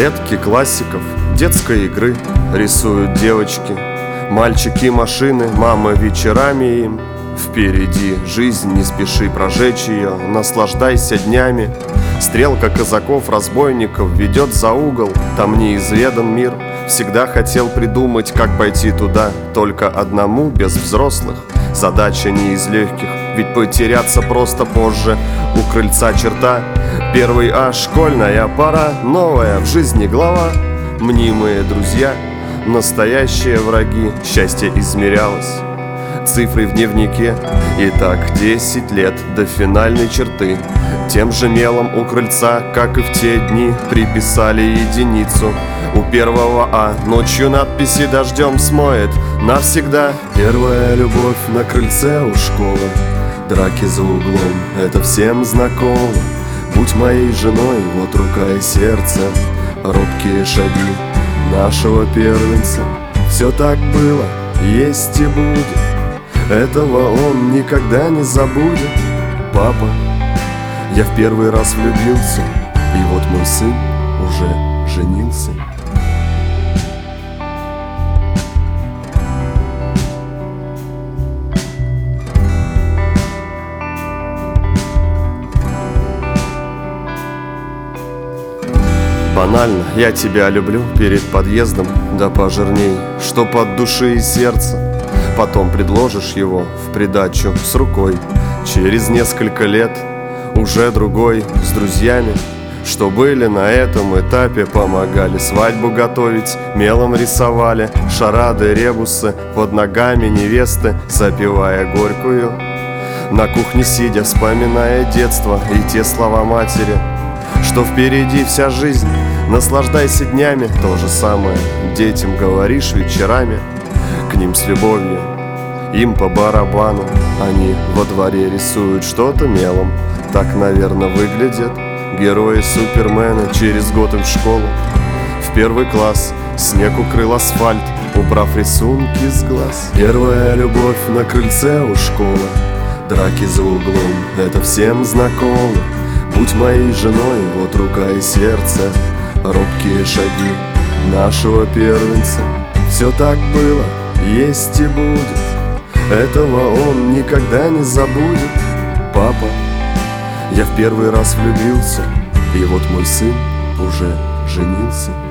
Клетки классиков детской игры рисуют девочки, мальчики машины, мама вечерами им. Впереди жизнь, не спеши прожечь ее, наслаждайся днями. Стрелка казаков, разбойников ведет за угол, там неизведан мир. Всегда хотел придумать, как пойти туда, только одному, без взрослых. Задача не из легких, ведь потеряться просто позже. У крыльца черта, первый А, школьная пора, новая в жизни глава. Мнимые друзья, настоящие враги, счастье измерялось цифрой в дневнике. Итак, 10 лет до финальной черты. Тем же мелом у крыльца, как и в те дни, приписали единицу. У первого А ночью надписи дождем смоет навсегда. Первая любовь на крыльце у школы, драки за углом, это всем знакомо. Будь моей женой, вот рука и сердце, робкие шаги нашего первенца. Все так было, есть и будет, этого он никогда не забудет. Папа, я в первый раз влюбился, и вот мой сын уже женился. Банально, я тебя люблю перед подъездом, да пожирней, чтоб от души и сердца. Потом предложишь его в придачу с рукой. Через несколько лет уже другой, с друзьями, что были на этом этапе, помогали свадьбу готовить, мелом рисовали шарады, ребусы под ногами невесты, запивая горькую. На кухне сидя, вспоминая детство и те слова матери, что впереди вся жизнь, наслаждайся днями. То же самое детям говоришь вечерами, к ним с любовью, им по барабану. Они во дворе рисуют что-то мелом, так, наверное, выглядят герои Супермена. Через год им в школу, в первый класс, снег укрыл асфальт, убрав рисунки с глаз. Первая любовь на крыльце у школы, драки за углом, это всем знакомо. Будь моей женой, вот рука и сердце, робкие шаги нашего первенца. Все так было, есть и будет, этого он никогда не забудет. Папа, я в первый раз влюбился, и вот мой сын уже женился.